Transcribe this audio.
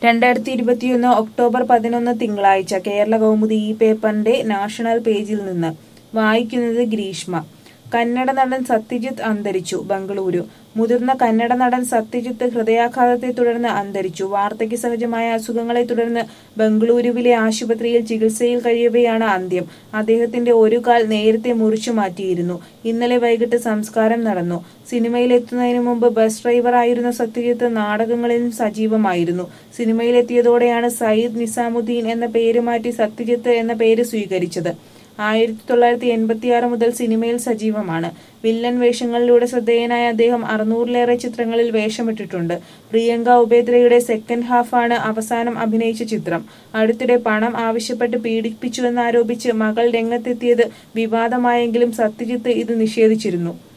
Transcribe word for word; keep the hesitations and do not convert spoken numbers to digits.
രണ്ടായിരത്തി ഇരുപത്തിയൊന്ന് ഒക്ടോബർ പതിനൊന്ന് തിങ്കളാഴ്ച കേരള കൗമുദി ഈ പേപ്പറിന്റെ നാഷണൽ പേജിൽ നിന്ന് വായിക്കുന്നത് ഗ്രീഷ്മ. കന്നഡ നടൻ സത്യജിത്ത് അന്തരിച്ചു. ബംഗളൂരു. മുതിർന്ന കന്നഡ നടൻ സത്യജിത്ത് ഹൃദയാഘാതത്തെ തുടർന്ന് അന്തരിച്ചു. വാർദ്ധക്യ സഹജമായ അസുഖങ്ങളെ തുടർന്ന് ബംഗളൂരുവിലെ ആശുപത്രിയിൽ ചികിത്സയിൽ കഴിയവെയാണ് അന്ത്യം. അദ്ദേഹത്തിന്റെ ഒരു കാൽ നേരത്തെ മുറിച്ചു മാറ്റിയിരുന്നു. ഇന്നലെ വൈകിട്ട് സംസ്കാരം നടന്നു. സിനിമയിലെത്തുന്നതിന് മുമ്പ് ബസ് ഡ്രൈവറായിരുന്ന സത്യജിത്ത് നാടകങ്ങളിലും സജീവമായിരുന്നു. സിനിമയിലെത്തിയതോടെയാണ് സയ്യിദ് നിസാമുദ്ദീൻ എന്ന പേര് മാറ്റി സത്യജിത്ത് എന്ന പേര് സ്വീകരിച്ചത്. ആയിരത്തി തൊള്ളായിരത്തി എൺപത്തിയാറ് മുതൽ സിനിമയിൽ സജീവമാണ്. വില്ലൻ വേഷങ്ങളിലൂടെ ശ്രദ്ധേയനായ അദ്ദേഹം അറുന്നൂറിലേറെ ചിത്രങ്ങളിൽ വേഷമിട്ടിട്ടുണ്ട്. പ്രിയങ്ക ഉബേദ്രയുടെ സെക്കൻഡ് ഹാഫാണ് അവസാനം അഭിനയിച്ച ചിത്രം. അടുത്തിടെ പണം ആവശ്യപ്പെട്ട് പീഡിപ്പിച്ചുവെന്നാരോപിച്ച് മകൾ രംഗത്തെത്തിയത് വിവാദമായെങ്കിലും സത്യജിത്ത് ഇത് നിഷേധിച്ചിരുന്നു.